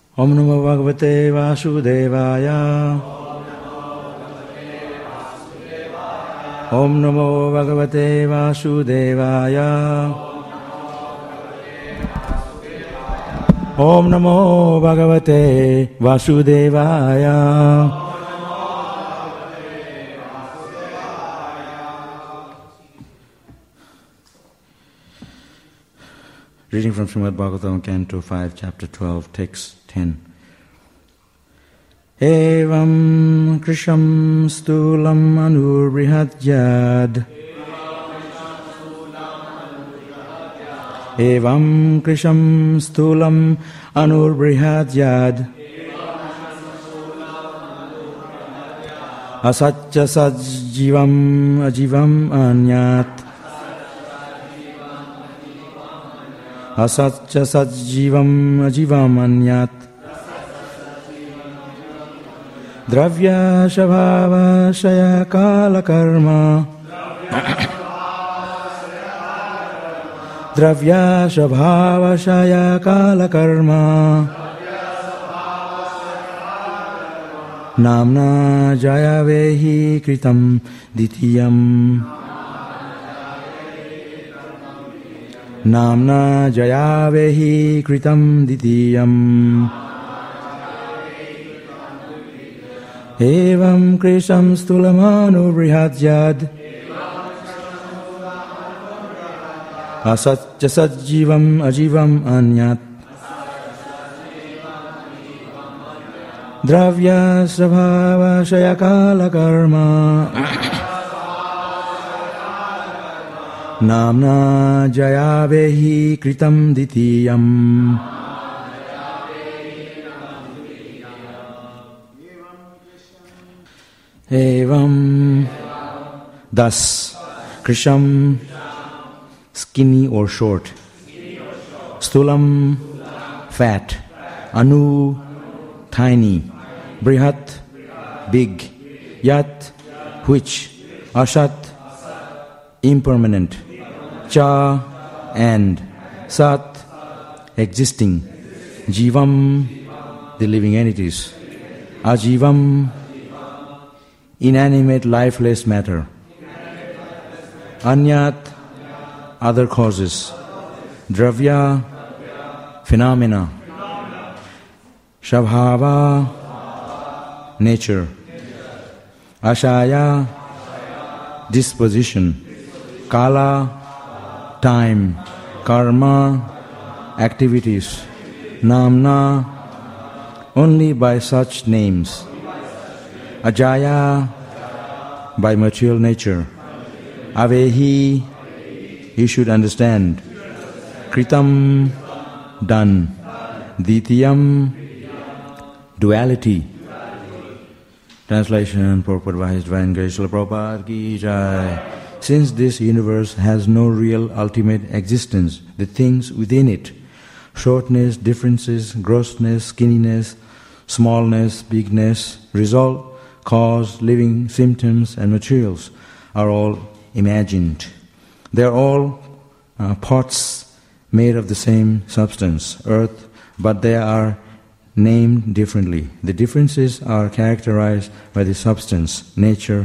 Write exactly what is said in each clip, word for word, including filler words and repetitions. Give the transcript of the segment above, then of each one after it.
Om Namo Bhagavate Vasudevaya. Om Namo Bhagavate Vasudevaya. Om Namo Bhagavate Vasudevaya. Reading from Srimad Bhagavatam, Canto five, Chapter twelve, Text ten. Evam Krisham Stulam Anurbrihadyad. Evam Krisham Stulam Anurbrihadyad. Asatya Sajjivam Ajivam Anyat. Asatya Sajjivam Ajivam Anyat. Dravya Shabhava Shaya Kala Karma. Dravya Shabhava Shaya Kala Karma. Namna Jaya Vehi Kritam Ditiyam. Namna Jaya Vehi Kritam Ditiyam. Evam Krisham Stulamanu Brihadyad. Asatya Sajjivam Ajivam Anyat. Dravya Sabhava Shayakala Karma. Namna Jaya Vehi Kritam Ditiyam. Evam. Thus, Krisham, skinny or short. Stulam, fat. Anu, tiny. Brihat, big. Yat, which. Asat, impermanent. Cha, and. Sat, existing. Jivam, the living entities. Ajivam, inanimate, lifeless matter. Anyat, other causes. Dravya, phenomena. Shabhava, nature. Ashaya, disposition. Kala, time. Karma, activities. Namna, only by such names. Ajaya, by material nature. Avehi, you should understand. Kritam, done. Ditiyam, duality. Translation, purport by His Divine Grace Srila Prabhupada Ki Jai. Since this universe has no real ultimate existence, the things within it, shortness, differences, grossness, skinniness, smallness, bigness, result, cause, living, symptoms, and materials are all imagined. They are all uh, pots made of the same substance, earth, but they are named differently. The differences are characterized by the substance, nature,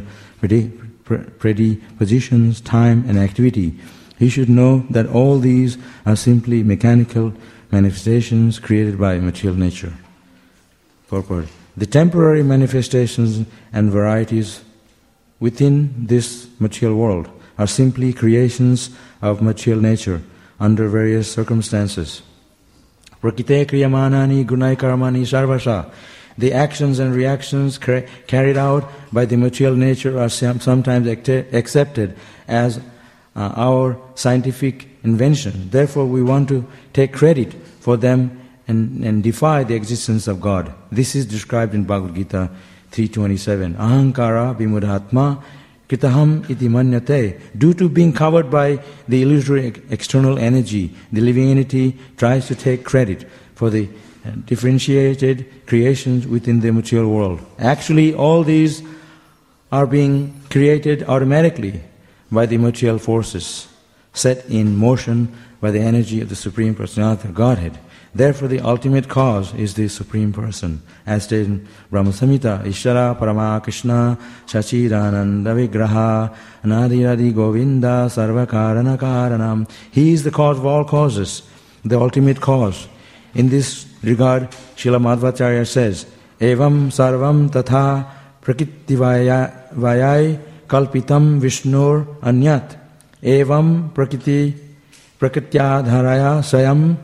predispositions, time, and activity. He should know that all these are simply mechanical manifestations created by material nature. Purport. The temporary manifestations and varieties within this material world are simply creations of material nature under various circumstances. Prakite kriyamanani gunai karmani sarvasha. The actions and reactions car- carried out by the material nature are some- sometimes act- accepted as uh, our scientific invention. Therefore, we want to take credit for them and, and defy the existence of God. This is described in Bhagavad Gita three twenty-seven. Ahankara vimudhatma kitaham iti manyate. Due to being covered by the illusory external energy, the living entity tries to take credit for the differentiated creations within the material world. Actually, all these are being created automatically by the material forces set in motion by the energy of the Supreme Personality of Godhead. Therefore the ultimate cause is the Supreme Person. As stated in Brahma Samhita, Ishvara Parama Krishna Shachidananda Vigraha Anadiradi Govinda Sarva Karana Karanam. He is the cause of all causes, the ultimate cause. In this regard, Srila Madhvacharya says, Evam sarvam tatha prakriti vayai kalpitam vishnur anyat. Evam prakriti prakrtyadharaya sayam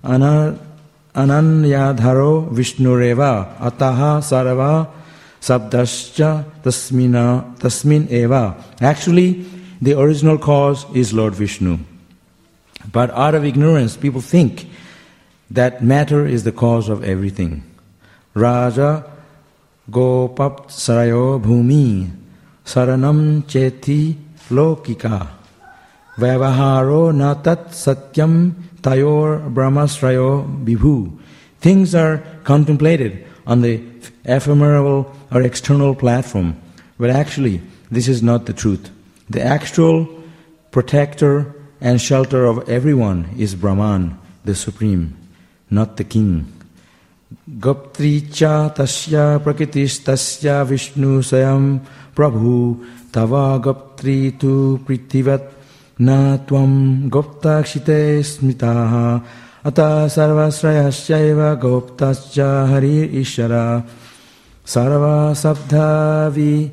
ananyadharo vishnureva ataha sarva sabdascha tasmina tasmin eva. Actually, the original cause is Lord Vishnu. But out of ignorance, people think that matter is the cause of everything. Raja gopap sarayo bhumi saranam cheti lokika vyavaharo natat satyam tayor brahmasrayo vibhu. Things are contemplated on the ephemeral or external platform, but actually this is not the truth. The actual protector and shelter of everyone is Brahman, the Supreme, not the king. Goptricha tasya prakritis tasya Vishnu sayam prabhu tava goptri tu pritivat na tvam gopta kshite smitaha ata sarvasrayasyaiva goptascha harir ishara sarva sabdhavi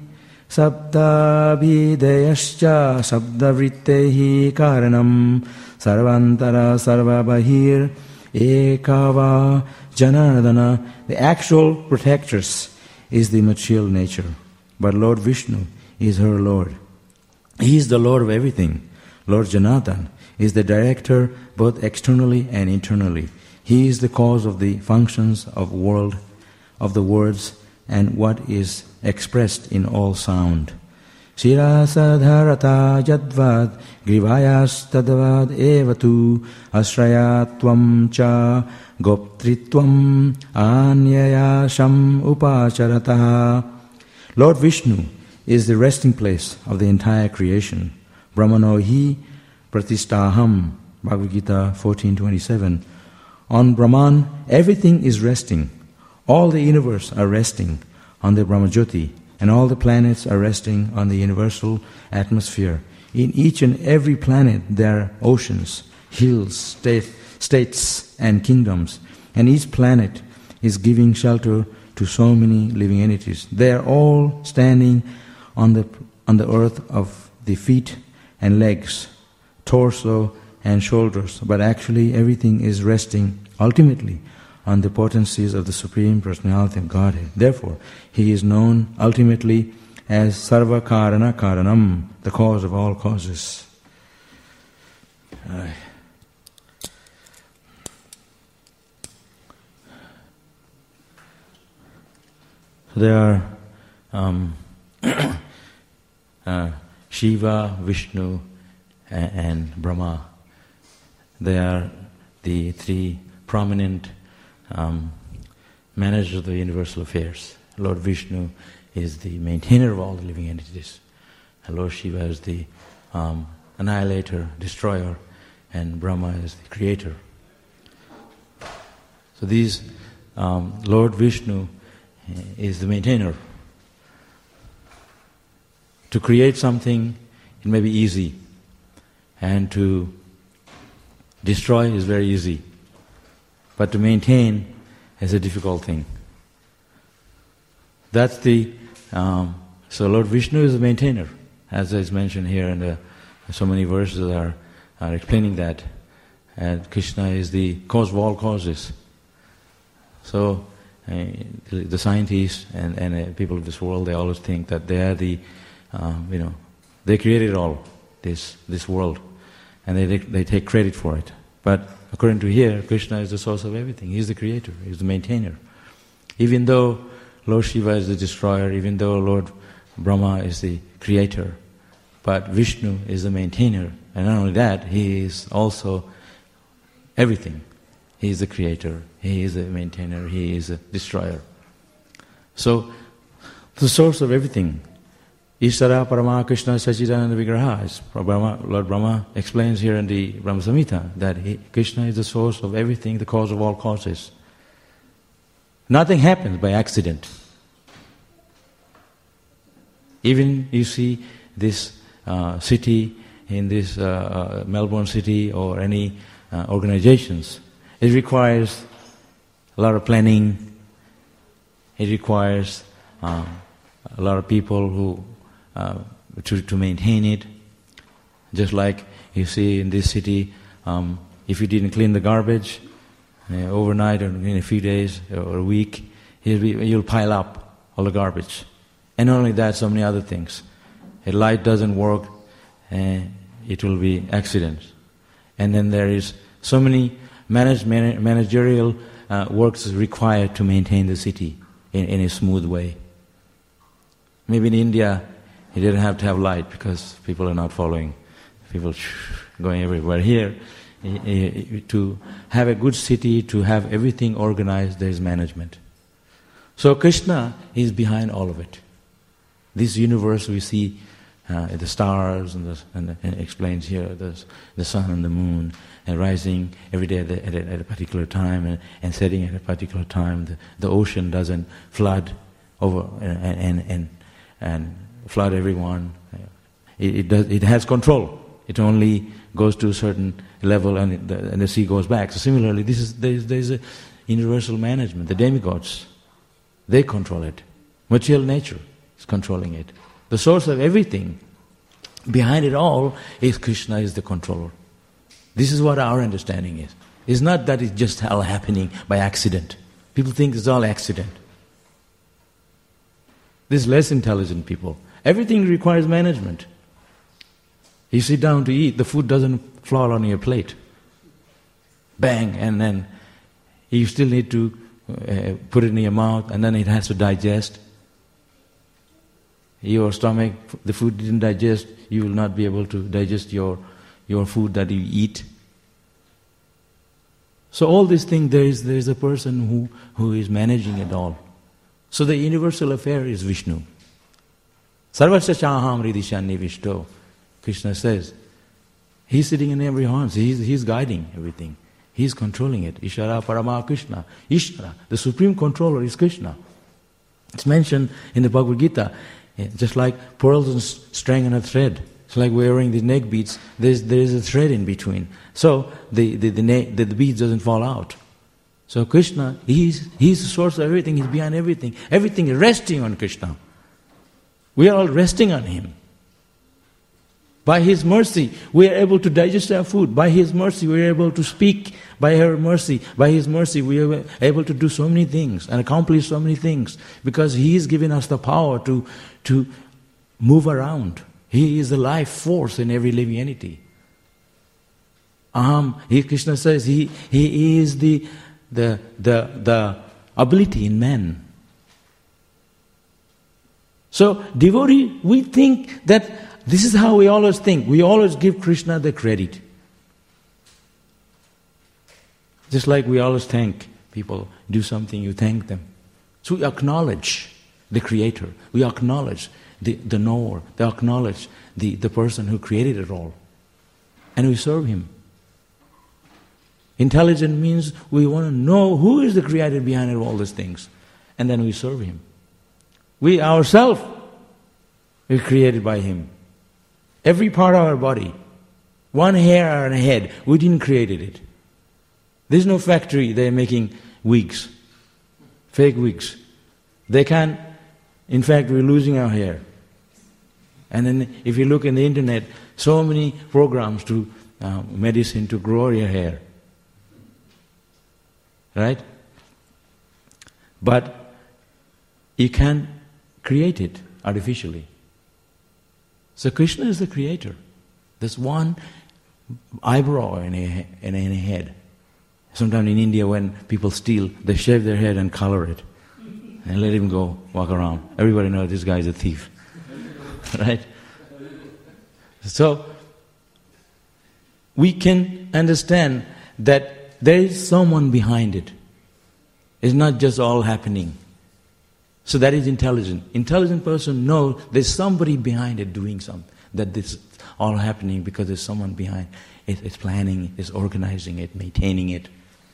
sabdabhideyascha sabdavrittehi karanam sarvantara sarvabahir ekava janardana. The actual protectress is the material nature, but Lord Vishnu is her Lord. He is the Lord of everything. Lord Janardana is the director both externally and internally. He is the cause of the functions of world, of the words, and what is expressed in all sound. Shirasadharata jadvad grivayas tadavad evatu ashrayatvam cha goptritvam anyayasham upacharataha. Lord Vishnu is the resting place of the entire creation. Brahmano hi pratistaham, Bhagavad Gita fourteen twenty-seven. On Brahman, everything is resting. All the universe are resting on the Brahmajyoti, and all the planets are resting on the universal atmosphere. In each and every planet there are oceans, hills, state, states and kingdoms, and each planet is giving shelter to so many living entities. They are all standing on the on the earth of the feet and legs, torso and shoulders, but actually everything is resting ultimately on the potencies of the Supreme Personality of Godhead. Therefore, He is known ultimately as Sarva Karana Karanam, the cause of all causes. Uh, there are um, uh, Shiva, Vishnu, and, and Brahma. They are the three prominent um, managers of the universal affairs. Lord Vishnu is the maintainer of all the living entities. And Lord Shiva is the um, annihilator, destroyer, and Brahma is the creator. So these, um, Lord Vishnu is the maintainer. To create something, it may be easy, and to destroy is very easy, but to maintain is a difficult thing. That's the um, so Lord Vishnu is the maintainer, as is mentioned here, and so many verses are, are explaining that. And Krishna is the cause of all causes. So uh, the scientists and, and uh, people of this world, they always think that they are the Um, you know, they created all this this world, and they they take credit for it. But according to here, Krishna is the source of everything. He is the creator. He is the maintainer. Even though Lord Shiva is the destroyer, even though Lord Brahma is the creator, but Vishnu is the maintainer. And not only that, he is also everything. He is the creator. He is the maintainer. He is the destroyer. So, the source of everything Ishara Parama Krishna Sachidananda Vigraha. As Brahma, Lord Brahma explains here in the Brahma Samhita that he, Krishna is the source of everything, the cause of all causes. Nothing happens by accident. Even you see this uh, city, in this uh, uh, Melbourne city or any uh, organizations, it requires a lot of planning. It requires uh, a lot of people who uh, to to maintain it. Just like you see in this city, um, if you didn't clean the garbage uh, overnight or in a few days or a week, you'll, be, you'll pile up all the garbage. And not only that, so many other things. A light doesn't work, uh, it will be accidents. And then there is so many manage, man, managerial uh, works required to maintain the city in, in a smooth way. Maybe in India, you didn't have to have light because people are not following. People going everywhere. Here, to have a good city, to have everything organized, there is management. So Krishna is behind all of it. This universe we see, uh, the stars, and, the, and, the, and it explains here the, the sun and the moon, and rising every day at, the, at, a, at a particular time, and, and setting at a particular time. The, the ocean doesn't flood over and and and, and flood everyone. It, it does. It has control. It only goes to a certain level, and, it, the, and the sea goes back. So similarly, this is there is, there is a universal management. The demigods, they control it. Material nature is controlling it. The source of everything, behind it all, is Krishna is the controller. This is what our understanding is. It's not that it's just all happening by accident. People think it's all accident. These less intelligent people. Everything requires management. You sit down to eat, the food doesn't fall on your plate. Bang, and then you still need to uh, put it in your mouth, and then it has to digest. Your stomach, the food didn't digest, you will not be able to digest your, your food that you eat. So all these things, there is, there is a person who, who is managing it all. So the universal affair is Vishnu. Sarvasya chaham ridishani vishto. Krishna says, he's sitting in every horn, he's, he's guiding everything. He's controlling it. Ishara Parama Krishna. Ishara, the supreme controller is Krishna. It's mentioned in the Bhagavad Gita, just like pearls and string and a thread. It's like wearing the neck beads, there's, there is a thread in between. So the, the, the, ne- the, the beads doesn't fall out. So Krishna, he's, he's the source of everything, he's behind everything. Everything is resting on Krishna. We are all resting on him. By his mercy, we are able to digest our food. By his mercy, we are able to speak. By her mercy, by his mercy, we are able to do so many things and accomplish so many things. Because he is giving us the power to, to move around. He is the life force in every living entity. Aham, he, Krishna says, he, he is the, the, the, the ability in man. So, devotee, we think that this is how we always think. We always give Krishna the credit. Just like we always thank people, do something, you thank them. So we acknowledge the Creator. We acknowledge the, the knower. We acknowledge the, the person who created it all. And we serve him. Intelligent means we want to know who is the creator behind all these things. And then we serve him. We ourselves are created by him. Every part of our body, one hair on a head, we didn't create it. There's no factory, they're making wigs, fake wigs. They can't, in fact, we're losing our hair. And then if you look in the internet, so many programs to uh, medicine to grow your hair. Right? But you can't create it artificially. So Krishna is the creator. There's one eyebrow in a, in a head. Sometimes in India when people steal, they shave their head and color it. And let him go, walk around. Everybody knows this guy is a thief. Right? So, we can understand that there is someone behind it. It's not just all happening. So that is intelligent. Intelligent person knows there's somebody behind it doing something. That this is all happening because there's someone behind it. It's planning, it's organizing it, maintaining it.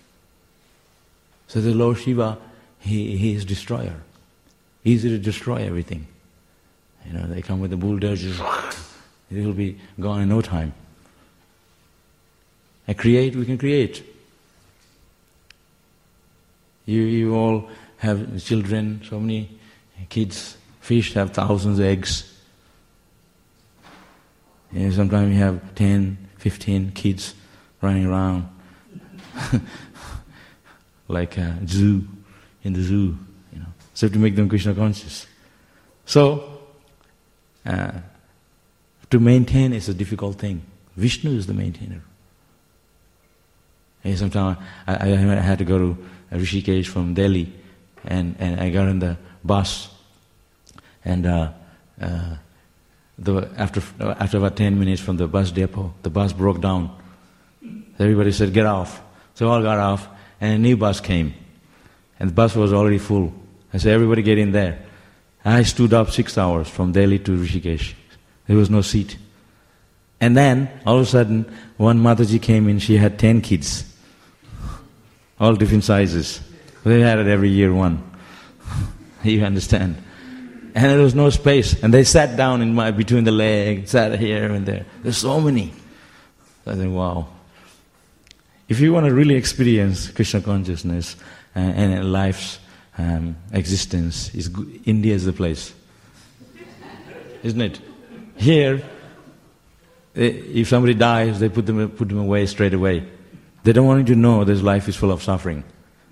So the Lord Shiva, he, he is destroyer. Easy to destroy everything. You know, they come with the bulldozers, it will be gone in no time. And create, we can create. You, you all have children, so many kids. Fish have thousands of eggs. And sometimes you have ten, fifteen kids running around like a zoo, in the zoo, you know. So to make them Krishna conscious. So, uh, to maintain is a difficult thing. Vishnu is the maintainer. And sometimes I, I had to go to Rishikesh from Delhi, and, and I got on the bus, and uh, uh, the, after after about ten minutes from the bus depot, the bus broke down. Everybody said, "Get off." So all got off, and a new bus came, and the bus was already full. I said, "Everybody get in there." I stood up six hours from Delhi to Rishikesh. There was no seat. And then, all of a sudden, one Mataji came in, she had ten kids. All different sizes. They had it every year one. You understand? And there was no space. And they sat down in my between the legs, sat here and there. There's so many. I think, wow. If you want to really experience Krishna consciousness and, and life's um, existence, is good. India is the place. Isn't it? Here, if somebody dies, they put them put them away straight away. They don't want you to know this life is full of suffering.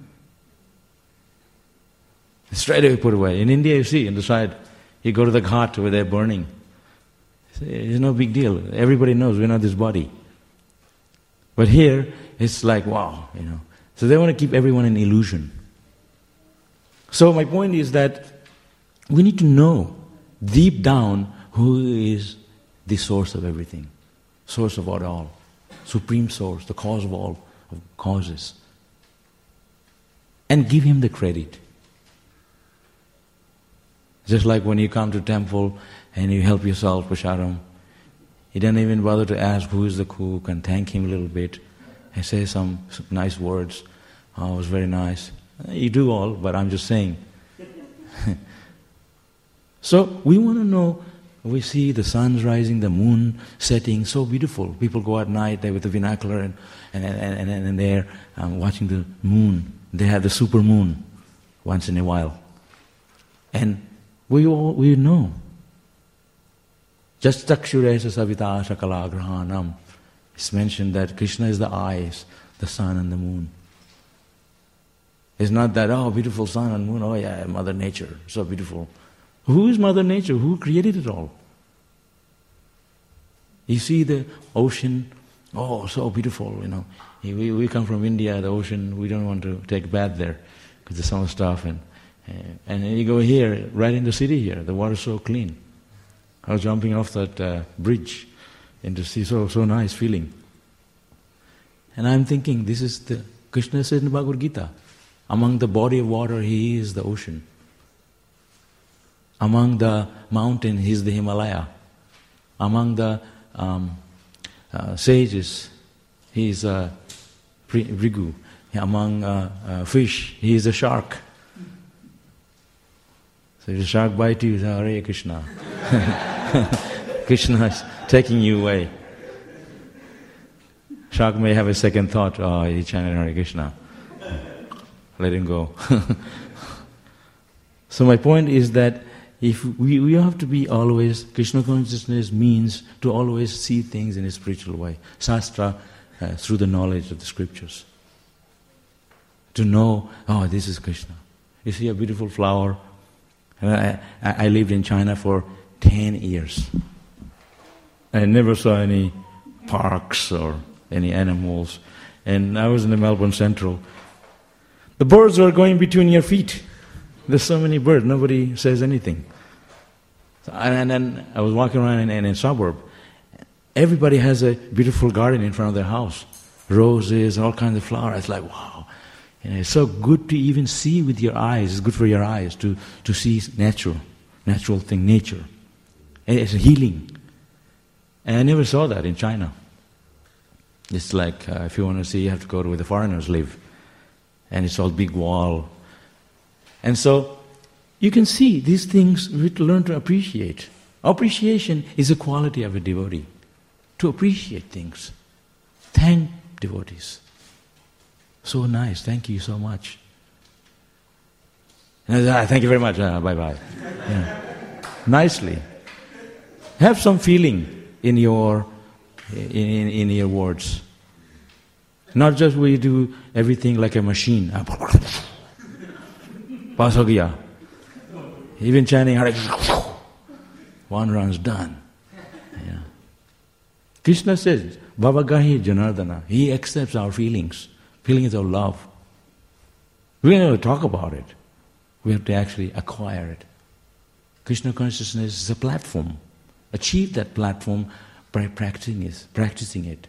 Straight away put away. In India, you see, on the side, you go to the ghat where they're burning. It's no big deal. Everybody knows we're not this body. But here, it's like, wow, you know. So they want to keep everyone in illusion. So my point is that we need to know deep down who is the source of everything, source of what all, supreme source, the cause of all of causes, and give him the credit. Just like when you come to temple and you help yourself, Pasharam, you don't even bother to ask who is the cook and thank him a little bit and say some, some nice words. Oh, it was very nice. You do all, but I'm just saying. So we want to know. We see the sun's rising, the moon setting, so beautiful. People go at night there with the binocular and and, and, and, and they're um, watching the moon. They have the super moon once in a while. And we all, we know. Just takshuresa savita shakala grahanam. It's mentioned that Krishna is the eyes, the sun and the moon. It's not that, oh, beautiful sun and moon, oh yeah, Mother Nature, so beautiful. Who is Mother Nature? Who created it all? You see the ocean, oh, so beautiful, you know. We, we come from India, the ocean, we don't want to take a bath there because there's so much stuff. And, and you go here, right in the city here, the water's so clean. I was jumping off that uh, bridge and to see so, so nice feeling. And I'm thinking, this is the, Krishna said in the Bhagavad Gita, among the body of water, he is the ocean. Among the mountain, he is the Himalaya. Among the um, uh, sages, he is a Vrigu. Among uh, uh, fish, he is a shark. So if a shark bites you, Hare Krishna. Krishna is taking you away. Shark may have a second thought, oh, he chanted Hare Krishna. Let him go. So my point is that if we, we have to be always, Krishna consciousness means to always see things in a spiritual way. Shastra, uh, through the knowledge of the scriptures. To know, oh, this is Krishna. You see a beautiful flower. I, I, I lived in China for ten years. I never saw any parks or any animals. And I was in the Melbourne Central. The birds were going between your feet. There's so many birds, nobody says anything. So, and then I was walking around in, in a suburb. Everybody has a beautiful garden in front of their house. Roses, all kinds of flowers. It's like, wow. You know, it's so good to even see with your eyes. It's good for your eyes to, to see natural, natural thing, nature. And it's a healing. And I never saw that in China. It's like, uh, if you want to see, you have to go to where the foreigners live. And it's all big wall. And so, you can see these things we have to learn to appreciate. Appreciation is a quality of a devotee. To appreciate things. Thank devotees. So nice, thank you so much. And I, ah, thank you very much, ah, bye-bye. Yeah. Nicely. Have some feeling in your in, in your words. Not just we do everything like a machine. Pass ho gaya. Even chanting Hare one round's done. Yeah. Krishna says, Bhavagahi Janardana. He accepts our feelings. Feelings of love. We don't have to talk about it. We have to actually acquire it. Krishna consciousness is a platform. Achieve that platform by practicing it. Practicing it.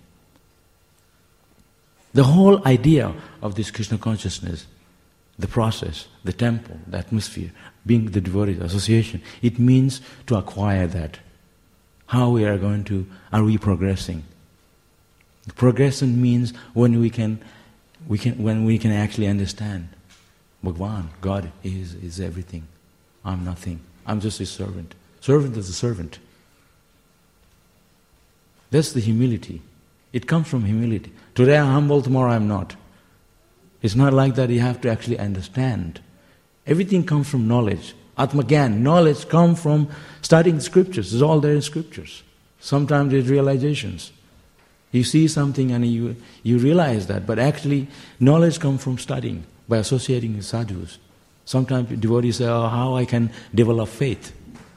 The whole idea of this Krishna consciousness, the process, the temple, the atmosphere, being the devotee association, it means to acquire that. How we are going to, are we progressing? Progression means when we can, we can, when we can actually understand, Bhagwan, God is is everything. I'm nothing. I'm just a servant. Servant is a servant. That's the humility. It comes from humility. Today I'm humble, tomorrow I'm not. It's not like that. You have to actually understand. Everything comes from knowledge. Atmagyan, knowledge comes from studying scriptures. It's all there in scriptures. Sometimes it's realizations. You see something and you you realize that, but actually knowledge comes from studying, by associating with sadhus. Sometimes devotees say, oh, how I can develop faith.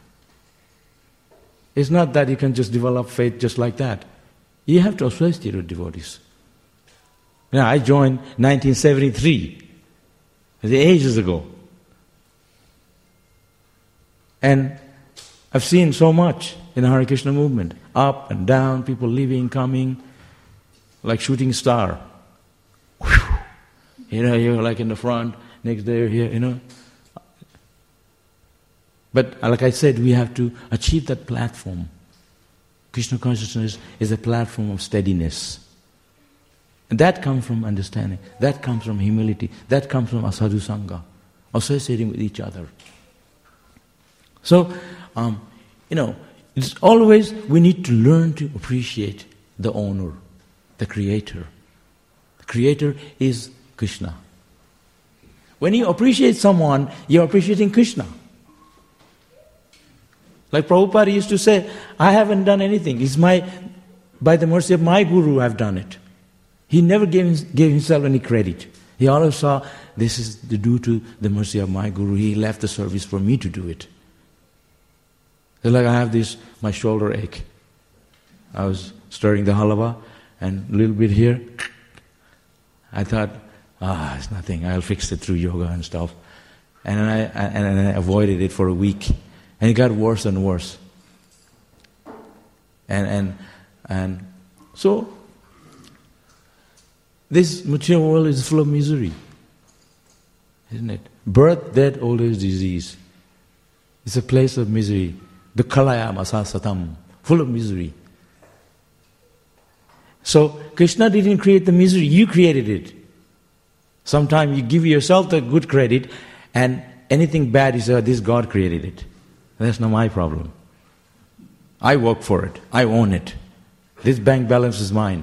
It's not that you can just develop faith just like that. You have to associate with devotees. Now, I joined nineteen seventy-three, ages ago. And I've seen so much in the Hare Krishna movement. Up and down, people leaving, coming, like shooting star. Whew. You know, you're like in the front, next day you're here, you know. But like I said, we have to achieve that platform. Krishna consciousness is a platform of steadiness. And that comes from understanding. That comes from humility. That comes from asadhu sangha, associating with each other. So, um, you know, it's always we need to learn to appreciate the owner, the creator. The creator is Krishna. When you appreciate someone, you're appreciating Krishna. Like Prabhupada used to say, I haven't done anything. It's my, by the mercy of my Guru I've done it. He never gave, gave himself any credit. He always saw, this is due to the mercy of my Guru. He left the service for me to do it. It's like I have this, my shoulder ache. I was stirring the halava and a little bit here. I thought, ah, it's nothing. I'll fix it through yoga and stuff. And I, and I avoided it for a week. And it got worse and worse. And and and so this material world is full of misery, isn't it? Birth, death, old age, disease. It's a place of misery. Dukhalaya masasatam, full of misery. So Krishna didn't create the misery, you created it. Sometimes you give yourself the good credit, and anything bad you say, oh, this God created it. That's not my problem. I work for it. I own it. This bank balance is mine.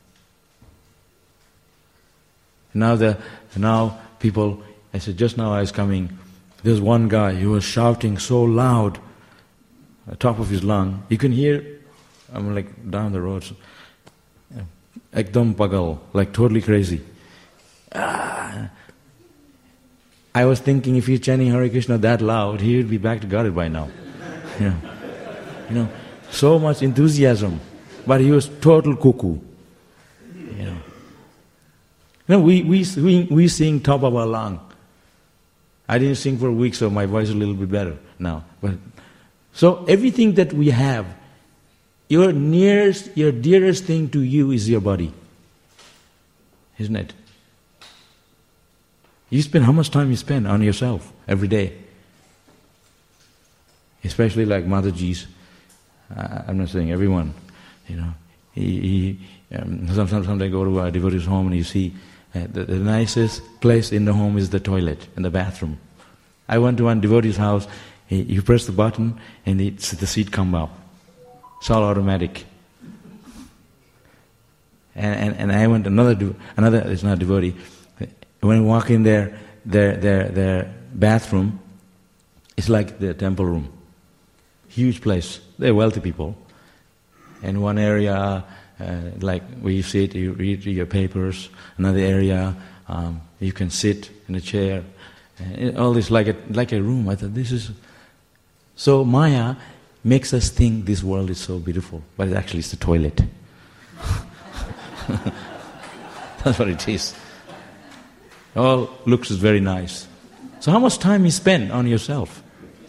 Now the now people, I said, just now I was coming, there's one guy, he was shouting so loud, at the top of his lung. You can hear, I'm like down the road, so, ekdam pagal, like totally crazy. Ah. I was thinking if he's chanting Hare Krishna that loud, he would be back to Godhead by now. You know, you know, so much enthusiasm, but he was total cuckoo. You know, you know, we we we we sing top of our lung. I didn't sing for a week, so my voice is a little bit better now. But so everything that we have, your nearest, your dearest thing to you is your body, isn't it? You spend, how much time you spend on yourself every day? Especially like Mataji's, uh, I'm not saying everyone, you know, he, he um, sometimes, sometimes I go to a devotee's home and you see uh, the, the nicest place in the home is the toilet and the bathroom. I went to one devotee's house, he, you press the button and it's, the seat come up. It's all automatic. And, and, and I went to another, another, it's not devotee, when I walk in there, their, their, their bathroom, it's like the temple room. Huge place. They're wealthy people. And one area, uh, like where you sit, you read your papers. Another area, um, you can sit in a chair. And all this like a, like a room. I thought, this is... So Maya makes us think this world is so beautiful, but it actually is the toilet. That's what it is. All looks very nice. So how much time you spend on yourself?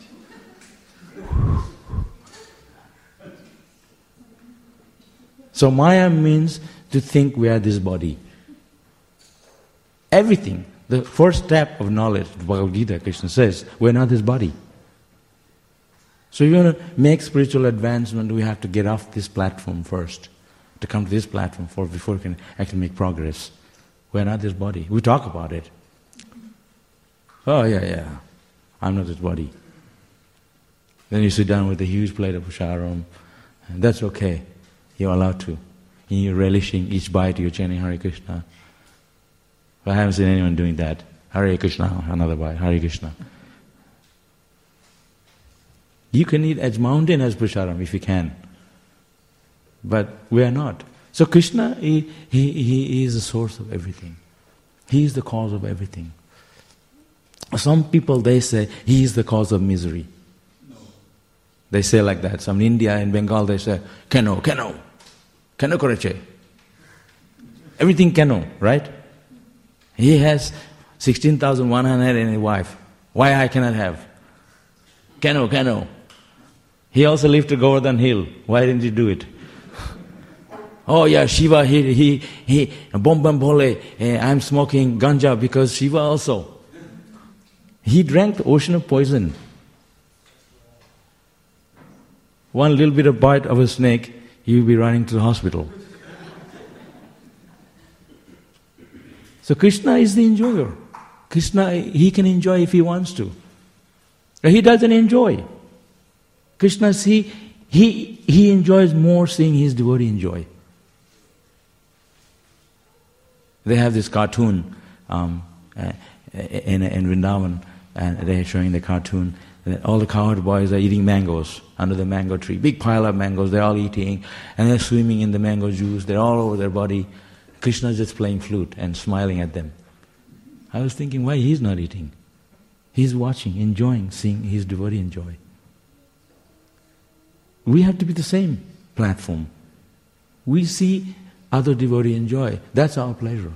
So Maya means to think we are this body. Everything. The first step of knowledge, the Bhagavad Gita, Krishna says, we're not this body. So if you want to make spiritual advancement, we have to get off this platform first. To come to this platform for, before we can actually make progress. We're not this body. We talk about it. Oh yeah, yeah, I'm not this body. Then you sit down with a huge plate of prasadam, and that's okay. You're allowed to. And you're relishing each bite, you're chanting Hare Krishna. But I haven't seen anyone doing that. Hare Krishna, another bite, Hare Krishna. You can eat as mountain as prasadam if you can. But we are not. So Krishna, he, he, he is the source of everything. He is the cause of everything. Some people, they say, he is the cause of misery. No. They say like that. Some in India, in Bengal, they say, Keno, Keno, Keno Koreche. Everything Keno, right? He has sixteen thousand one hundred and a wife. Why I cannot have? Keno, Keno. He also lived to Govardhan Hill. Why didn't he do it? Oh yeah, Shiva, he, he, he, bom bam bole, eh, I'm smoking ganja because Shiva also. He drank the ocean of poison. One little bit of bite of a snake, he will be running to the hospital. So Krishna is the enjoyer. Krishna, he can enjoy if he wants to. But he doesn't enjoy. Krishna, he, he, he enjoys more seeing his devotee enjoy. They have this cartoon um, uh, in, in Vrindavan, and they're showing the cartoon that all the cowherd boys are eating mangoes under the mango tree. Big pile of mangoes, they're all eating, and they're swimming in the mango juice, they're all over their body. Krishna's just playing flute and smiling at them. I was thinking, why he's not eating? He's watching, enjoying, seeing his devotee enjoy. We have to be the same platform. We see other devotee enjoy. That's our pleasure.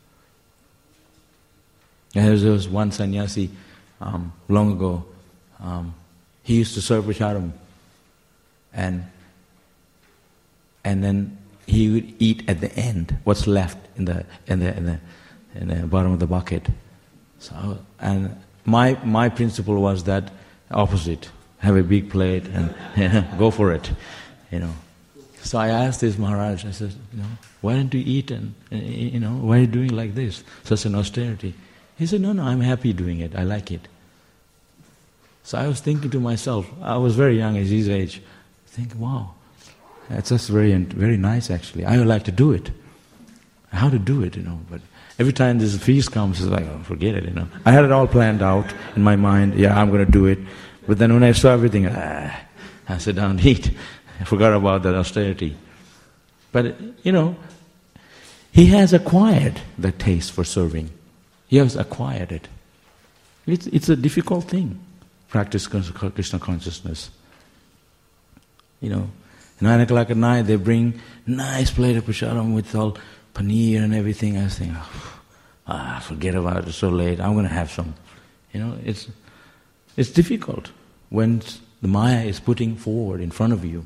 And there was one sannyasi um, long ago. Um, he used to serve prasadam, and and then he would eat at the end what's left in the in the in the, in the bottom of the bucket. So and my my principle was that opposite: have a big plate and you know, go for it, you know. So I asked this Maharaj, I said, you know, why don't you eat and, you know, why are you doing like this, such an austerity? He said, no, no, I'm happy doing it, I like it. So I was thinking to myself, I was very young at his age, thinking, wow, that's just very, very nice actually, I would like to do it. How to do it, you know, but every time this feast comes, it's like, oh, forget it, you know. I had it all planned out in my mind, yeah, I'm going to do it. But then when I saw everything, ah, I sit down and eat. I forgot about that austerity. But, you know, he has acquired the taste for serving. He has acquired it. It's, it's a difficult thing, practice Krishna consciousness. You know, nine o'clock at night they bring nice plate of prasadam with all paneer and everything. I was thinking, oh, ah, forget about it, it's so late, I'm going to have some. You know, it's it's difficult when the Maya is putting forward in front of you.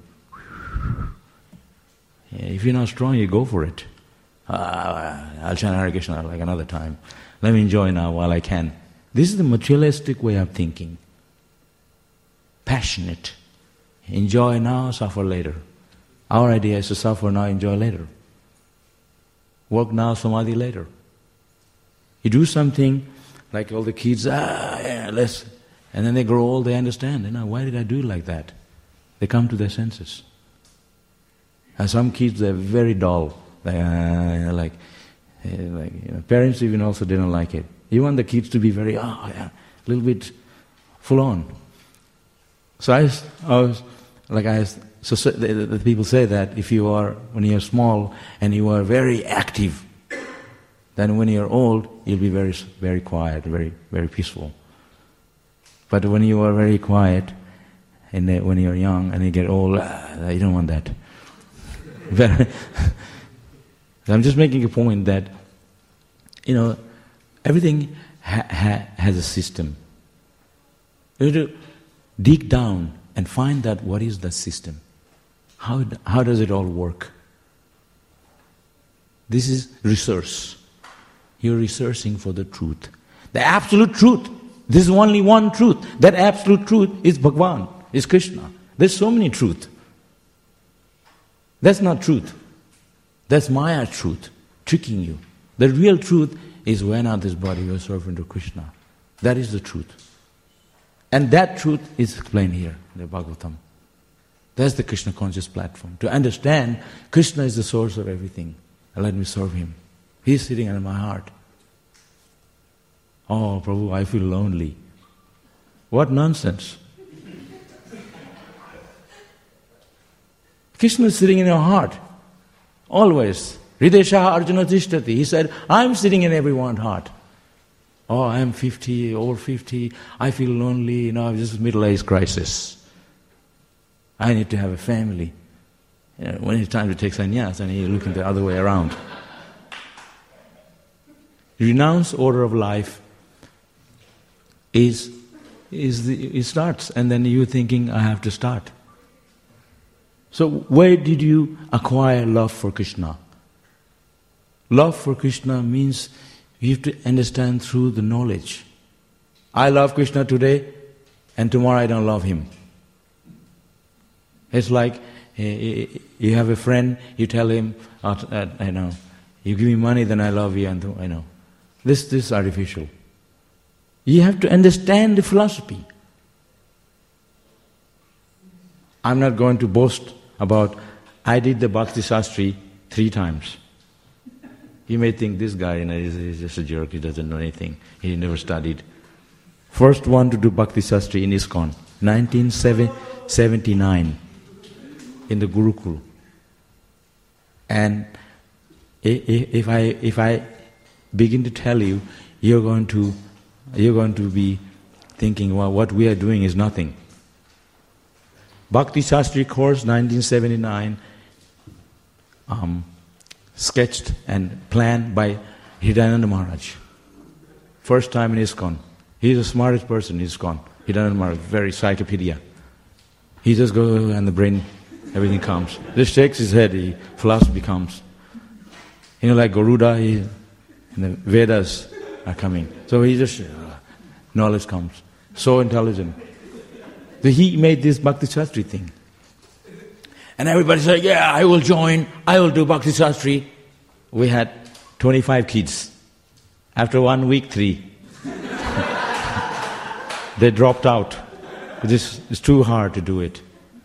Yeah, if you're not strong, you go for it. Uh, I'll chant Hare Krishna like another time. Let me enjoy now while I can. This is the materialistic way of thinking. Passionate. Enjoy now, suffer later. Our idea is to suffer now, enjoy later. Work now, samadhi later. You do something like all the kids, ah, yeah, let's, and then they grow old, they understand, you know, why did I do it like that? They come to their senses. And some kids, they're very dull. They, uh, you know, like, uh, like you know, parents even also didn't like it. You want the kids to be very, ah, oh, yeah, a little bit full on. So I was, I was like I was, so, so the, the people say that if you are, when you're small and you are very active, then when you're old, you'll be very, very quiet, very, very peaceful. But when you are very quiet, and then when you're young and you get old, ah, you don't want that. I'm just making a point that, you know, everything ha- ha- has a system. You have to dig down and find out what is the system. How, how does it all work? This is research. You're researching for the truth. The absolute truth. This is only one truth. That absolute truth is Bhagavan, is Krishna. There's so many truths. That's not truth. That's Maya truth, tricking you. The real truth is when out this body you are serving to Krishna. That is the truth. And that truth is explained here in the Bhagavatam. That's the Krishna conscious platform. To understand Krishna is the source of everything. And let me serve Him. He is sitting in my heart. Oh, Prabhu, I feel lonely. What nonsense. Krishna is sitting in your heart. Always. Hrideshaha Arjuna Tishtati. He said, I'm sitting in everyone's heart. Oh, I'm fifty, over fifty, I feel lonely, you know, this is middle-age crisis. I need to have a family. You know, when it's time to take sannyas, and you're looking the other way around. Renounce order of life is, is the, it starts, and then you're thinking, I have to start. So where did you acquire love for Krishna? Love for Krishna means you have to understand through the knowledge. I love Krishna today, and tomorrow I don't love Him. It's like uh, you have a friend, you tell him, uh, uh, I know, you give me money, then I love you, and I know. This, this is artificial. You have to understand the philosophy. I'm not going to boast about, I did the Bhakti Shastri three times. You may think this guy, you know, he's, he's just a jerk, he doesn't know anything, he never studied. First one to do Bhakti Shastri in ISKCON, nineteen seventy-nine, in the Gurukul. And if I if I begin to tell you, you're going to you're going to be thinking, well, what we are doing is nothing. Bhakti Shastri course, nineteen seventy-nine, um, sketched and planned by Hridayananda Maharaj. First time in ISKCON. He's the smartest person in ISKCON. Hridayananda Maharaj, very encyclopedia. He just goes and the brain, everything comes. Just shakes his head, he, philosophy comes. You know, like Garuda, he, and the Vedas are coming. So he just, uh, knowledge comes. So intelligent. So he made this Bhakti Shastri thing. And everybody said, yeah, I will join, I will do Bhakti Shastri. We had twenty-five kids. After one week, three. They dropped out. This is too hard to do it.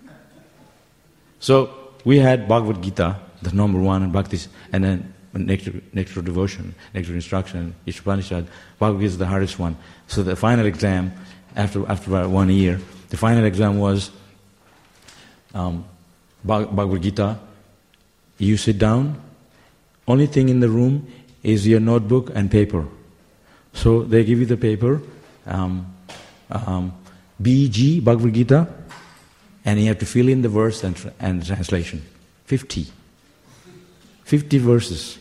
So we had Bhagavad Gita, the number one, and Bhakti, and then nectar, nectar devotion, nectar instruction, Ishopanishad. Bhagavad Gita is the hardest one. So the final exam, after after about one year, the final exam was um, Bhagavad Gita. You sit down. Only thing in the room is your notebook and paper. So they give you the paper, um, um, B G, Bhagavad Gita, and you have to fill in the verse and, tra- and translation. Fifty. Fifty verses.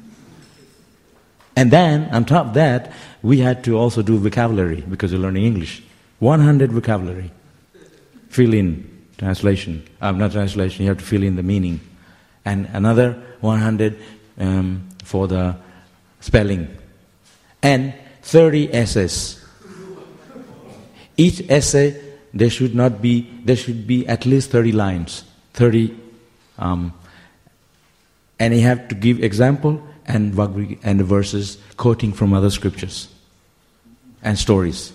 And then, on top of that, we had to also do vocabulary, because we're learning English. one hundred vocabulary. Fill in, translation. Um, not translation, you have to fill in the meaning. And another one hundred um, for the spelling. and thirty essays. Each essay, there should not be, there should be at least thirty lines, thirty, um, and you have to give example and and the verses quoting from other scriptures and stories.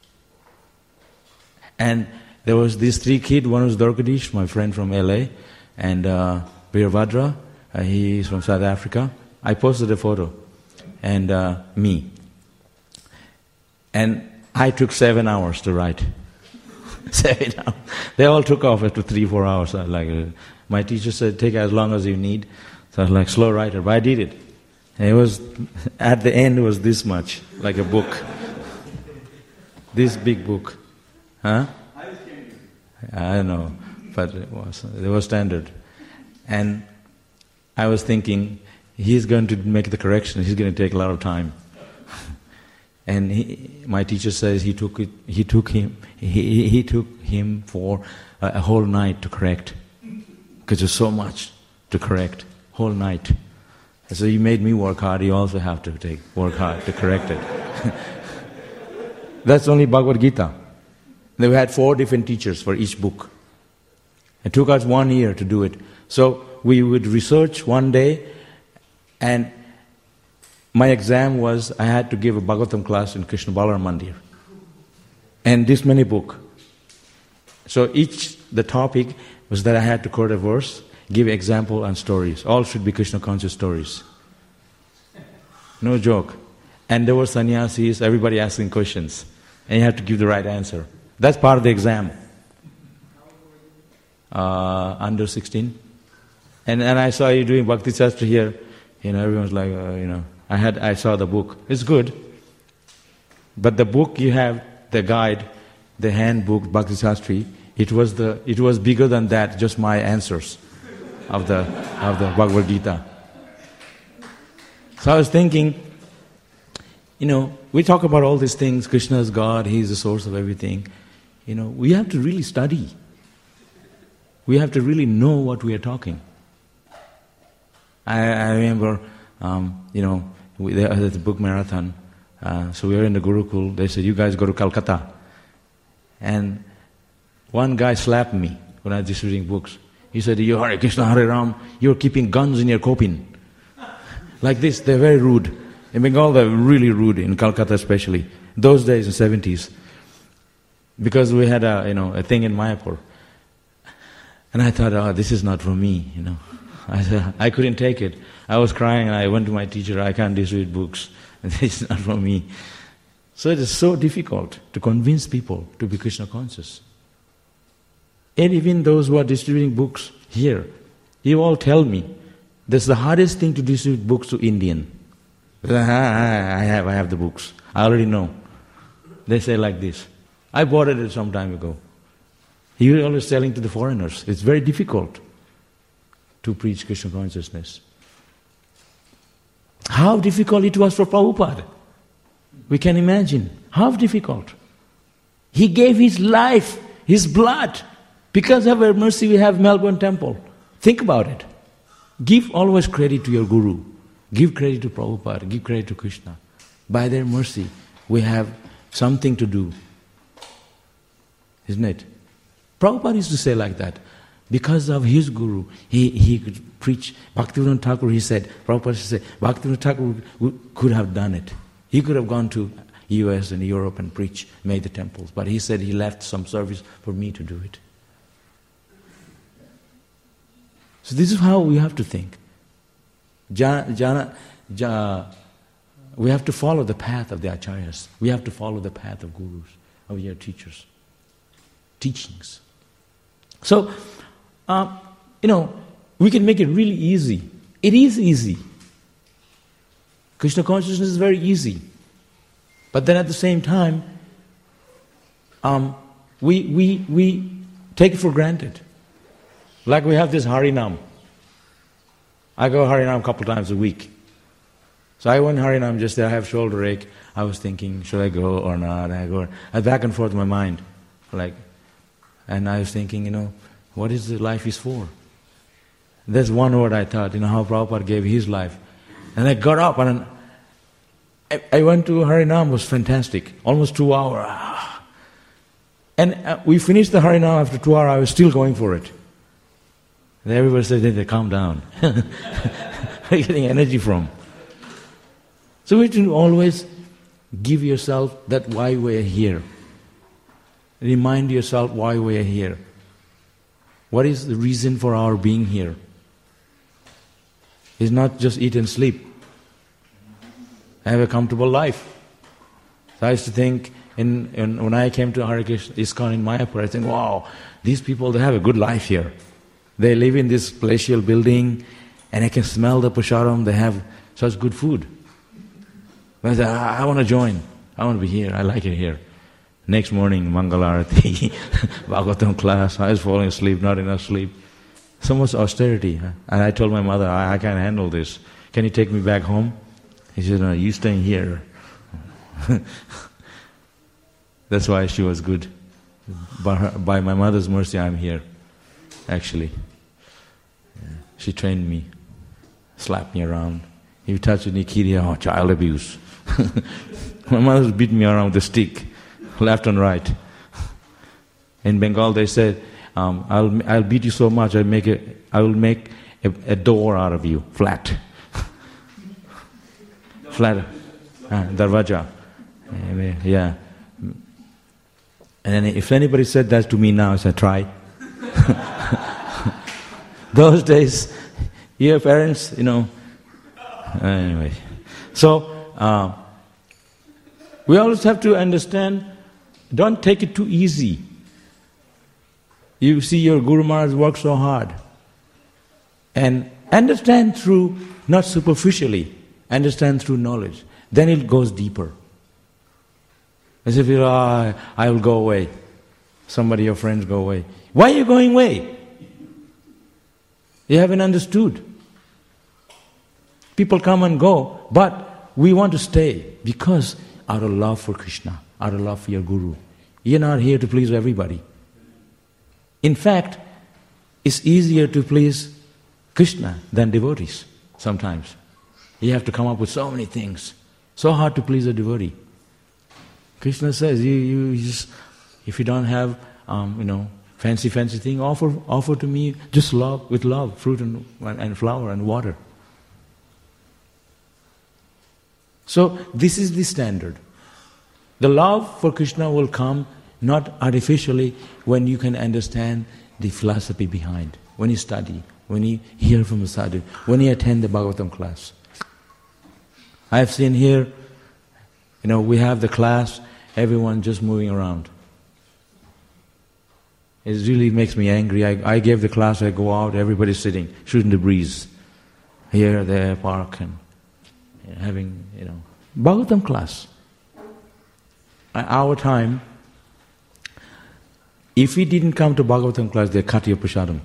And there was these three kids. One was Dorkadish, my friend from L A, and uh, Veerabhadra, uh, he is from South Africa. I posted a photo, and uh, me. And I took seven hours to write. seven hours. They all took off after three, four hours. I was like, uh, my teacher said, take as long as you need. So I was like, slow writer, but I did it. And it was, at the end, it was this much, like a book. This big book. Huh? I don't know, but it was, it was standard. And I was thinking, he's going to make the correction, he's going to take a lot of time. And he, my teacher says he took it, he took him, he, he took him for a, a whole night to correct. Because there's so much to correct, whole night. And so he made me work hard, you also have to take work hard to correct it. That's only Bhagavad Gita. They had four different teachers for each book. It took us one year to do it. So we would research one day, and my exam was, I had to give a Bhagavatam class in Krishna Balaram Mandir. And this many book. So each, the topic was that I had to quote a verse, give example and stories. All should be Krishna conscious stories. No joke. And there were sannyasis, everybody asking questions. And you had to give the right answer. That's part of the exam. Uh, under sixteen. And and I saw you doing Bhakti Shastra here. You know, everyone's like, uh, you know, I had I saw the book. It's good. But the book you have, the guide, the handbook, Bhakti Shastri, it was the it was bigger than that, just my answers of the of the Bhagavad Gita. So I was thinking, you know, we talk about all these things, Krishna is God, He is the source of everything. You know, we have to really study. We have to really know what we are talking. I, I remember, um, you know, we, there was the book marathon. Uh, so we were in the Gurukul. They said, you guys go to Calcutta. And one guy slapped me when I was distributing books. He said, you Hare Krishna, Hare Ram, you're keeping guns in your kopin. Like this, they're very rude. In Bengal, they're really rude, in Calcutta especially. Those days, in the seventies. Because we had a, you know, a thing in Mayapur. And I thought, oh, this is not for me, you know. I said, I couldn't take it. I was crying and I went to my teacher, I can't distribute books. This is not for me. So it is so difficult to convince people to be Krishna conscious. And even those who are distributing books here, you all tell me, that's the hardest thing to distribute books to Indian. I have, I have the books. I already know. They say like this. I bought it some time ago. You're always selling to the foreigners. It's very difficult to preach Krishna consciousness. How difficult it was for Prabhupada. We can imagine. How difficult. He gave his life, his blood. Because of our mercy we have Melbourne Temple. Think about it. Give always credit to your Guru. Give credit to Prabhupada. Give credit to Krishna. By their mercy, we have something to do. Isn't it? Prabhupada used to say like that. Because of his Guru, he, he could preach. Bhaktivinoda Thakur, he said, Prabhupada said, Bhaktivinoda Thakur could have done it. He could have gone to U S and Europe and preached, made the temples. But he said he left some service for me to do it. So this is how we have to think. Jana, jana, jana, we have to follow the path of the acharyas. We have to follow the path of gurus, of your teachers. Teachings. So, uh, you know, we can make it really easy. It is easy. Krishna consciousness is very easy. But then at the same time, um, we, we, we take it for granted. Like we have this Harinam. I go Harinam a couple times a week. So I went Harinam just there, I have shoulder ache. I was thinking, should I go or not? I go. I back and forth in my mind. Like, and I was thinking, you know, what is the life is for? There's one word I thought, you know, how Prabhupada gave his life. And I got up and I, I went to Harinam, it was fantastic, almost two hours. And uh, we finished the Harinam after two hours, I was still going for it. And everybody said, they calm down. Where are you getting energy from? So we should always give yourself that why we're here. Remind yourself why we're here. What is the reason for our being here? It's not just eat and sleep. Have a comfortable life. So I used to think, in, in, when I came to Hare Krishna ISKCON in Mayapur, I think, wow, these people, they have a good life here. They live in this palatial building, and I can smell the prasadam, they have such good food. I said, I, I want to join. I want to be here. I like it here. Next morning, Mangalarati, Bhagavatam class, I was falling asleep, not enough sleep. So much austerity. And I told my mother, I, I can't handle this. Can you take me back home? He said, no, you staying here. That's why she was good. By, her, by my mother's mercy, I'm here, actually. Yeah. She trained me, slapped me around. If you touch any kid, oh, child abuse. My mother beat me around with a stick, left and right. In Bengal, they said, um, "I'll I'll beat you so much, I'll make a, I will make a, a door out of you, flat, flat, uh, darwaja." Yeah. And then if anybody said that to me now, I said, "Try." Those days, your parents, you know. Anyway, so uh, we always have to understand. Don't take it too easy. You see your Guru Maharaj work so hard. And understand through, not superficially, understand through knowledge. Then it goes deeper. As if you, oh, I will go away. Somebody, your friends go away. Why are you going away? You haven't understood. People come and go, but we want to stay because out of love for Krishna, out of love for your Guru. You're not here to please everybody. In fact, it's easier to please Krishna than devotees sometimes. You have to come up with so many things. So hard to please a devotee. Krishna says, you, you just, if you don't have, um, you know, fancy, fancy thing, offer, offer to me just love, with love, fruit and, and flower and water. So this is the standard. The love for Krishna will come not artificially when you can understand the philosophy behind, when you study, when you hear from the sadhu, when you attend the Bhagavatam class. I have seen here, you know, we have the class, everyone just moving around. It really makes me angry. I, I gave the class, I go out, everybody's sitting, shooting the breeze. Here, there, park, and you know, having, you know, Bhagavatam class. At our time, if we didn't come to Bhagavatam class, they cut your prasadam.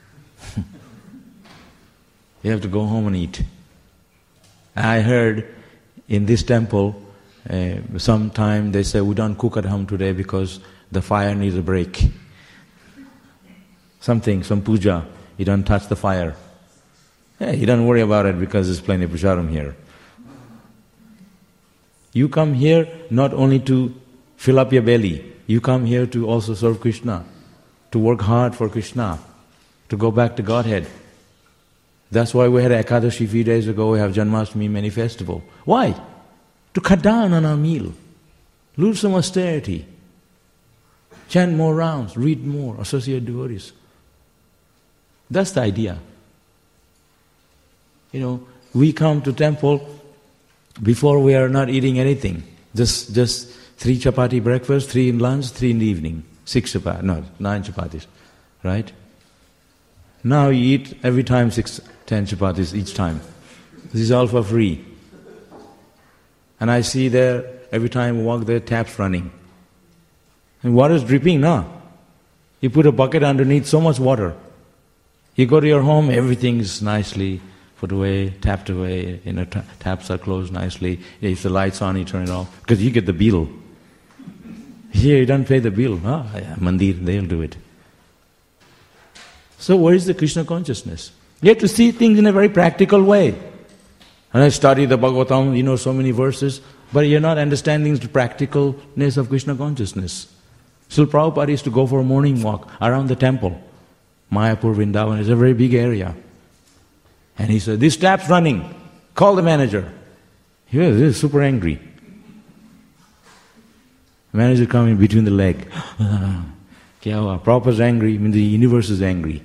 You have to go home and eat. I heard in this temple, uh, sometime they say, we don't cook at home today because the fire needs a break. Something, some puja, you don't touch the fire. Yeah, you don't worry about it because there's plenty of prasadam here. You come here not only to fill up your belly, you come here to also serve Krishna, to work hard for Krishna, to go back to Godhead. That's why we had Ekadashi a few days ago, we have Janmashtami, many festival. Why? To cut down on our meal, lose some austerity, chant more rounds, read more, associate devotees. That's the idea. You know, we come to temple, before we are not eating anything, just just three chapati breakfast, three in lunch, three in the evening, six chapati, no, nine chapatis, right? Now you eat every time six, ten chapatis each time. This is all for free. And I see there, every time we walk there, taps running. And water is dripping, no? You put a bucket underneath, so much water. You go to your home, everything is nicely put away, tapped away, you know, t- taps are closed nicely. If the light's on, you turn it off, because you get the bill. Here you don't pay the bill. Ah, yeah, mandir, they'll do it. So where is the Krishna consciousness? You have to see things in a very practical way. And I study the Bhagavatam, you know, so many verses. but you're not understanding the practicalness of Krishna consciousness. Srila Prabhupada used to go for a morning walk around the temple. Mayapur, Vrindavan is a very big area. And he said, "This tap's running. Call the manager." He was, he was super angry. The manager coming between the leg. Kya hua? Prabhupada's angry, I mean the universe is angry.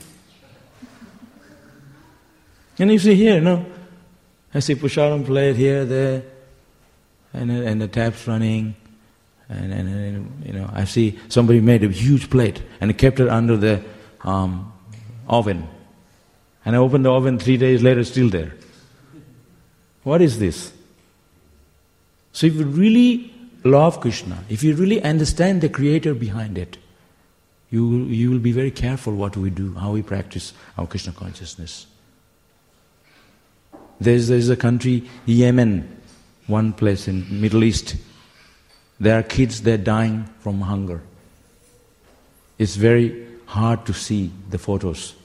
And you see here, no? I see Pusharam plate here, there, and, and the tap's running. And, and, and you know, I see somebody made a huge plate and kept it under the um, oven. And I opened the oven, three days later, it's still there. What is this? So if you really love Krishna, if you really understand the creator behind it, you will, you will be very careful what we do, how we practice our Krishna consciousness. There's, there's a country, Yemen, one place in Middle East. There are kids, they're dying from hunger. It's very hard to see the photos.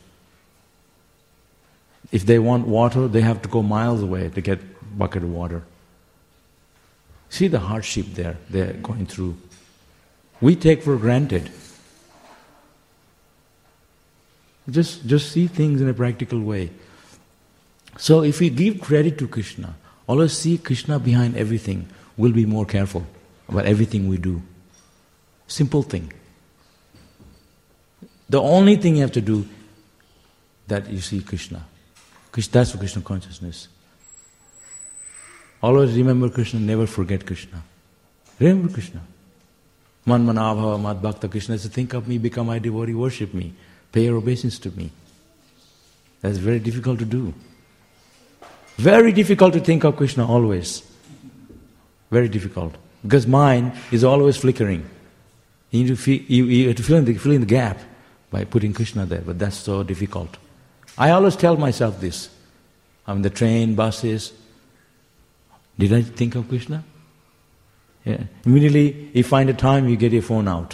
If they want water, they have to go miles away to get a bucket of water. See the hardship there, they're going through. We take for granted. Just, just see things in a practical way. So if we give credit to Krishna, always see Krishna behind everything, we'll be more careful about everything we do. Simple thing. The only thing you have to do, that you see Krishna. That's for Krishna consciousness. Always remember Krishna, never forget Krishna. Remember Krishna. Man manabhava mad bhakta Krishna says, think of me, become my devotee, worship me, pay your obeisance to me. That's very difficult to do. Very difficult to think of Krishna always. Very difficult. Because mind is always flickering. You need to feel, you, you have to fill in, the, fill in the gap by putting Krishna there, but that's so difficult. I always tell myself this. I'm in the train, buses. Did I think of Krishna? Yeah. Immediately you find a time, you get your phone out.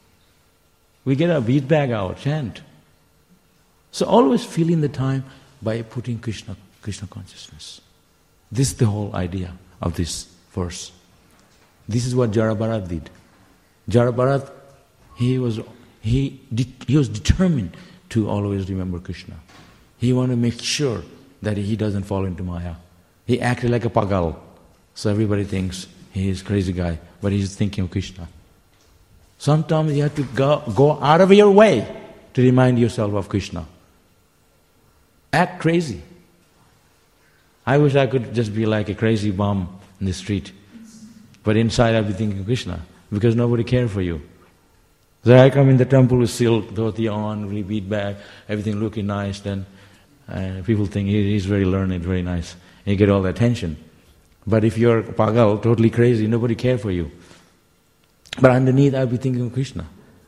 We get our bead bag out, chant. So always fill in the time by putting Krishna Krishna consciousness. This is the whole idea of this verse. This is what Jarabharat did. Jarabharat, he was he he was determined to always remember Krishna. He wanted to make sure that he doesn't fall into Maya. He acted like a pagal. So everybody thinks he is a crazy guy, but he's thinking of Krishna. Sometimes you have to go, go out of your way to remind yourself of Krishna. Act crazy. I wish I could just be like a crazy bum in the street. But inside I'll be thinking of Krishna, because nobody cares for you. So I come in the temple with silk, dhoti on, really beat back, everything looking nice, then uh, people think he, he's very learned, very nice. And you get all the attention. But if you're pagal, totally crazy, nobody cares for you. But underneath I'll be thinking of Krishna.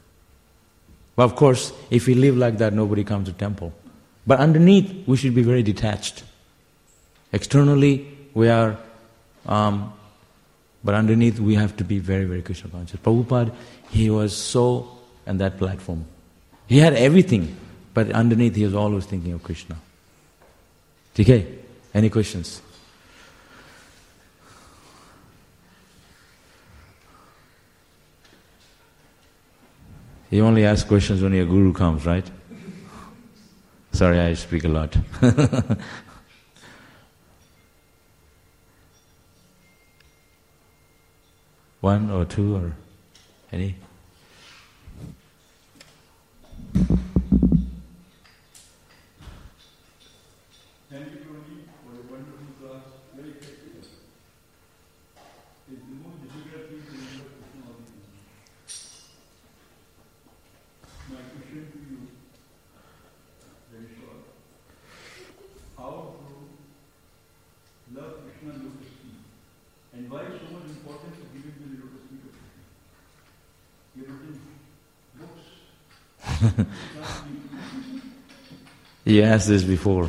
But of course, if we live like that, nobody comes to temple. But underneath, we should be very detached. Externally, we are, um, but underneath we have to be very, very Krishna conscious. Prabhupada, he was so on that platform. He had everything, but underneath he was always thinking of Krishna. Okay? Any questions? You only ask questions when your guru comes, right? Sorry, I speak a lot. One or two or any? Thank you, Tony, for a wonderful class. Very effective. It's the most difficult thing to remember Krishna. My question to you, very short. How to love Krishna lotus feet? And why is so much important to give him the lotus feet of Krishna? You have written books. You asked this before.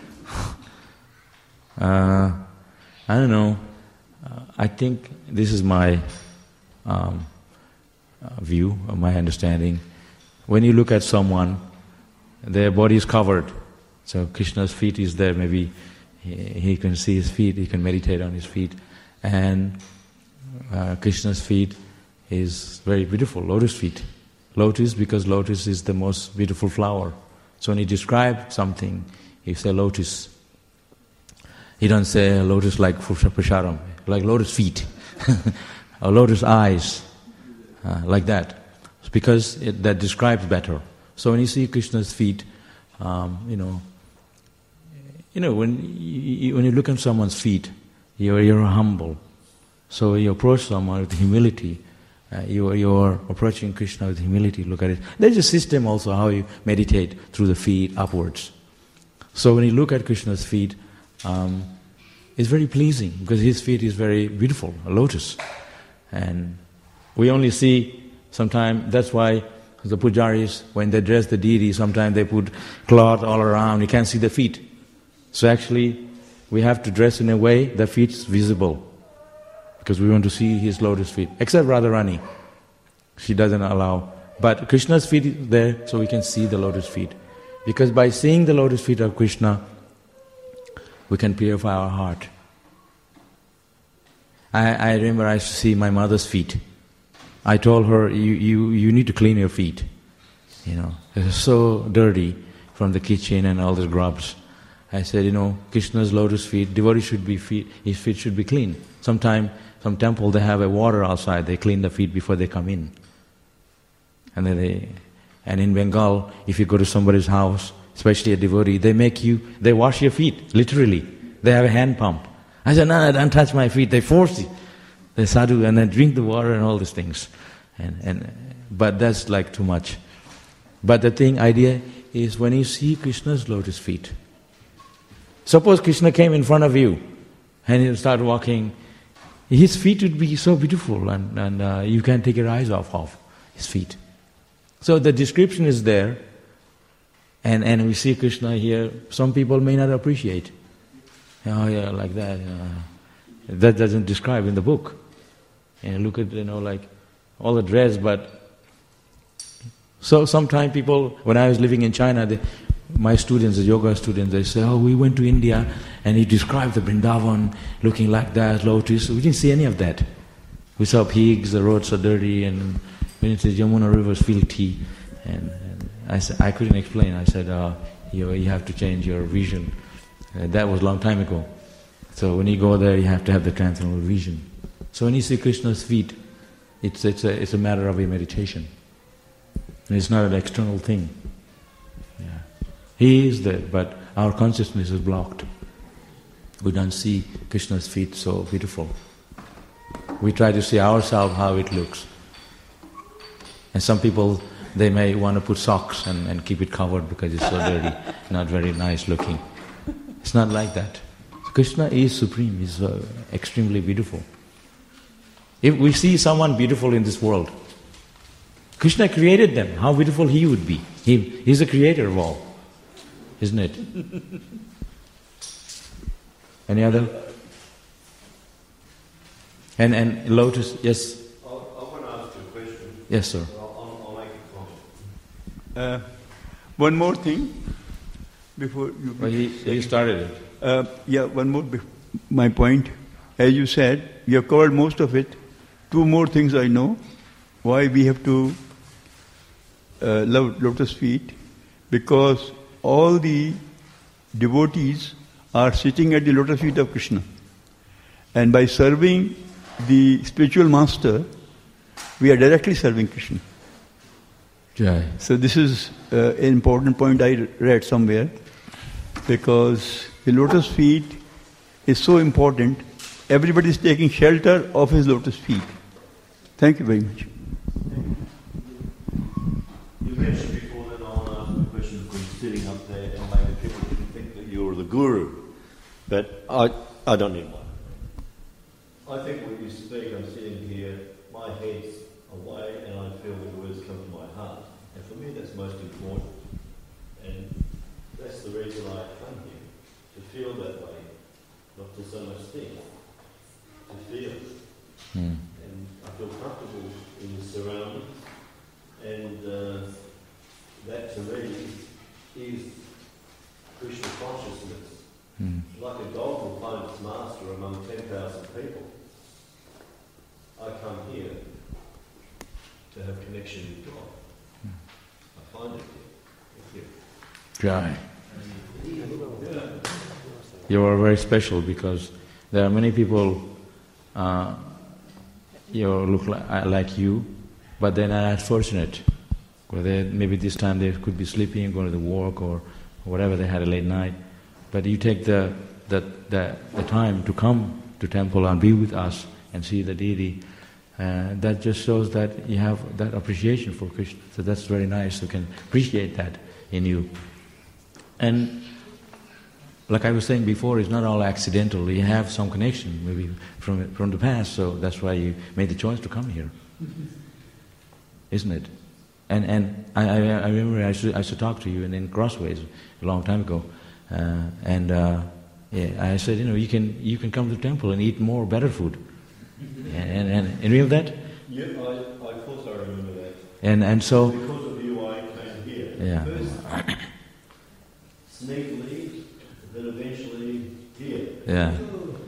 Uh, I don't know. Uh, I think this is my um, uh, view, or my understanding. When you look at someone, their body is covered. So Krishna's feet is there. Maybe he, he can see his feet. He can meditate on his feet. And uh, Krishna's feet is very beautiful, lotus feet. Lotus because lotus is the most beautiful flower. So when he describes something, he say lotus. He don't say lotus like Pusharam, like lotus feet or lotus eyes, uh, like that. Because it, that describes better. So when you see Krishna's feet, um, you know, you know when you, when you look at someone's feet, you're you're humble. So you approach someone with humility. Uh, you you're approaching Krishna with humility. Look at it. There's a system also how you meditate through the feet upwards. So when you look at Krishna's feet, um, it's very pleasing because his feet is very beautiful, a lotus, and we only see. Sometimes, that's why the pujaris, when they dress the deity, sometimes they put cloth all around, you can't see the feet. So actually, we have to dress in a way the feet is visible, because we want to see his lotus feet. Except Radharani, she doesn't allow. But Krishna's feet is there, so we can see the lotus feet. Because by seeing the lotus feet of Krishna, we can purify our heart. I, I remember I used to see my mother's feet. I told her, you, you, you need to clean your feet. You know, they're so dirty from the kitchen and all the grubs. I said, you know, Krishna's lotus feet, devotee should be feet, his feet should be clean. Sometime, some temple they have a water outside, they clean the feet before they come in. And then they, and in Bengal, if you go to somebody's house, especially a devotee, they make you, they wash your feet, literally. They have a hand pump. I said, no, no, don't touch my feet, they force it. They sadhu and then drink the water and all these things. And, and but that's like too much. But the thing, idea is when you see Krishna's lotus feet. Suppose Krishna came in front of you and you start walking, his feet would be so beautiful and, and uh, you can't take your eyes off of his feet. So the description is there, and, and we see Krishna here, some people may not appreciate. Oh yeah, like that. Uh, that doesn't describe in the book. And look at, you know, like all the dress, but so sometimes people, when I was living in China, they, my students, the yoga students, they say, oh, we went to India and he described the Vrindavan looking like that, lotus. We didn't see any of that. We saw pigs, the roads are dirty, and we went to the Yamuna rivers filthy. And, and I said, I couldn't explain. I said, uh, you, you have to change your vision. Uh, that was a long time ago. So when you go there, you have to have the transcendental vision. So when you see Krishna's feet, it's it's a it's a matter of a meditation. And it's not an external thing. Yeah. He is there, but our consciousness is blocked. We don't see Krishna's feet so beautiful. We try to see ourselves how it looks. And some people, they may want to put socks and, and keep it covered because it's so dirty, not very nice looking. It's not like that. Krishna is supreme, is uh, extremely beautiful. If we see someone beautiful in this world, Krishna created them, how beautiful he would be. He, he's the creator of all, isn't it? Any other? And and lotus, yes? I, I want to ask you a question. Yes, sir. I'll, I'll make a Uh, comment. one more thing before you... Well, he, he started it. Uh, yeah, one more, bef- my point. As you said, you have covered most of it. Two more things I know. Why we have to uh, love lotus feet. Because all the devotees are sitting at the lotus feet of Krishna. And by serving the spiritual master, we are directly serving Krishna. Jai. So this is uh, an important point I read somewhere, because the lotus feet is so important. Everybody is taking shelter of his lotus feet. Thank you very much. You mentioned before that I want to ask a question of sitting up there and maybe people can think that you're the guru, but I I don't need one. I think when you speak, I'm sitting here, my head's away and I feel the words come to my heart. And for me that's most important. And that's the reason I come here, to feel that way, not to so much think, to feel. Mm. And I feel comfortable in the surroundings, and uh, that to me is Krishna consciousness. Mm. Like a dog will find its master among ten thousand people. I come here to have connection with God. I find it here. Jai. You are very special because there are many people uh, you look like, like you, but they're not as fortunate. Or they, maybe this time they could be sleeping, going to the work or whatever, they had a late night. But you take the, the, the, the time to come to temple and be with us and see the deity. Uh, that just shows that you have that appreciation for Krishna. So that's very nice. You can appreciate that in you. And like I was saying before, it's not all accidental. You have some connection, maybe from from the past. So that's why you made the choice to come here, isn't it? And and I I, I remember I used, to, I used to talk to you in, in Crossways a long time ago, uh, and uh, yeah, I said, you know, you can you can come to the temple and eat more better food. And, and, and you remember that? Yeah, I, I, of course I remember that. And and so because of you, I came here. Yeah. First, sneakily, then eventually here. Yeah.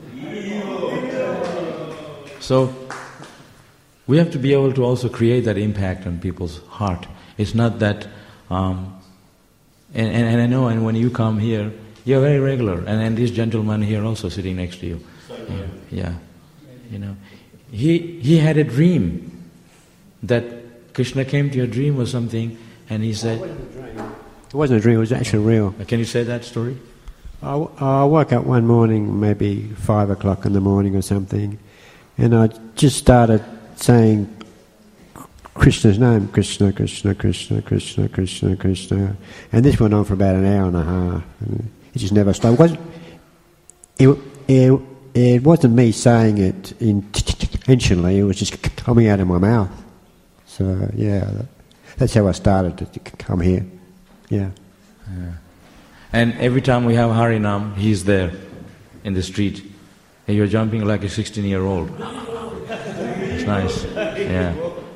So we have to be able to also create that impact on people's heart. It's not that, um, and, and and I know, and when you come here, you're very regular, and and this gentleman here also sitting next to you. Yeah, yeah. You know, he he had a dream that Krishna came to your dream or something, and he said, it wasn't a dream, it was actually real. Can you say that story? I, I woke up one morning, maybe five o'clock in the morning or something, and I just started saying Krishna's name, Krishna, Krishna, Krishna, Krishna, Krishna, Krishna, and this went on for about an hour and a half. And it just never stopped. It wasn't, it, it, it wasn't me saying it intentionally, it was just coming out of my mouth. So, yeah, that's how I started to come here. Yeah. Yeah. And every time we have Harinam, he's there in the street. And you're jumping like a sixteen-year-old. It's nice. Yeah.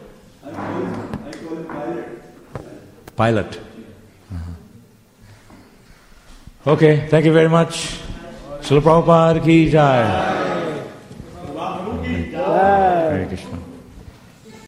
Pilot. Uh-huh. Okay, thank you very much. Srila Prabhupada ki jai.